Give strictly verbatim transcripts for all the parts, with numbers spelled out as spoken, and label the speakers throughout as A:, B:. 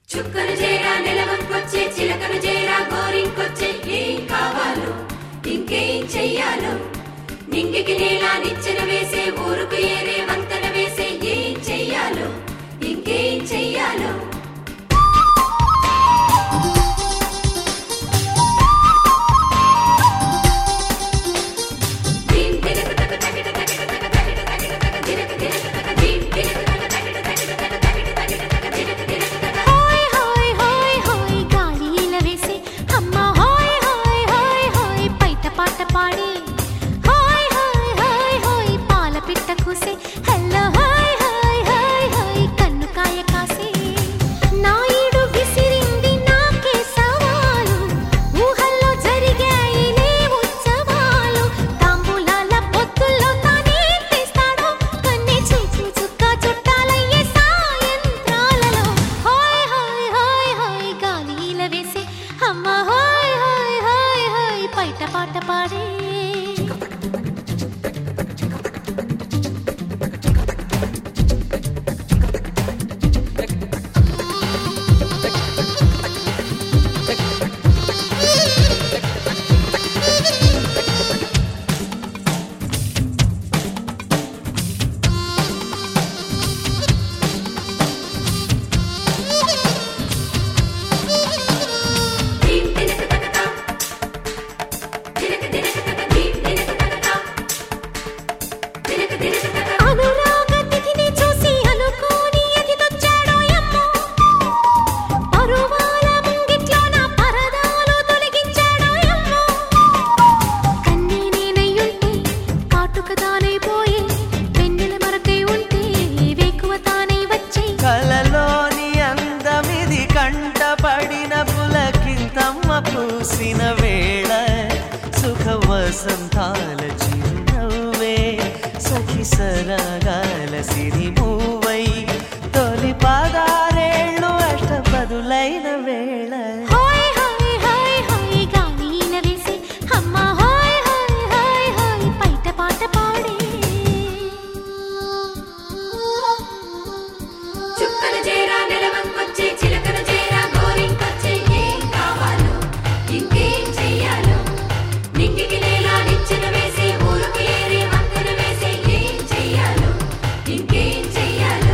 A: చుక్కలు చేరా నెలవంకొచ్చే చిలకలు చేరా గోరింకొచ్చే ఏం కావాలో ఇంకేం చెయ్యాలో నింగికి నేల నిచ్చెన వేసే ఊరుకు ఏరే వంతన వేసే ఏం చెయ్యాలో ఇంకేం చెయ్యాలో
B: పూసిన వేళ సుఖ వసంతాల చిరునవ్వే సఖి సరాగాల సిరిమూవై తొలి పాదారేళ్ళు అష్టపదులైన వేళ
A: చుక్కలు చేరా నెలవంకొచ్చే చిలకలు చేరా గోరింకొచ్చే ఏం కావాలో ఇంకేం చెయ్యాలో నింగికి నేల నిచ్చెన వేసే ఊరుకు ఏరే వంతెన వేసే ఏం చెయ్యాలో ఇంకేం చెయ్యాలో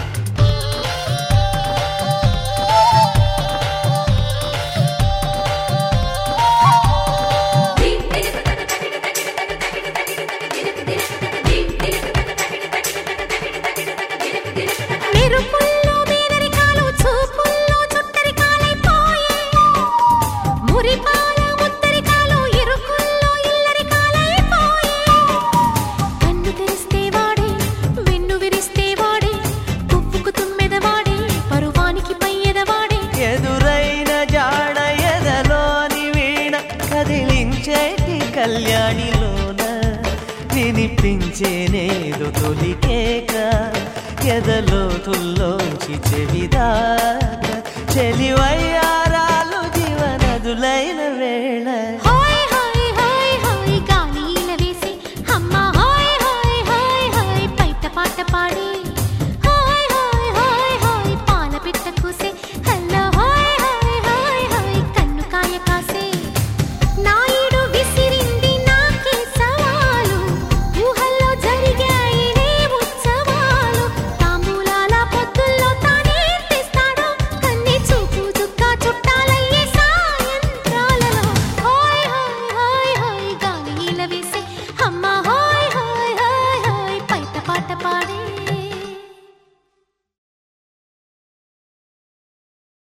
B: కళ్యాణిలోన వినిపించేనేదో తొలికేక ఎదలోతుల్లోంచి చెవిదాకా చెలివయ్యా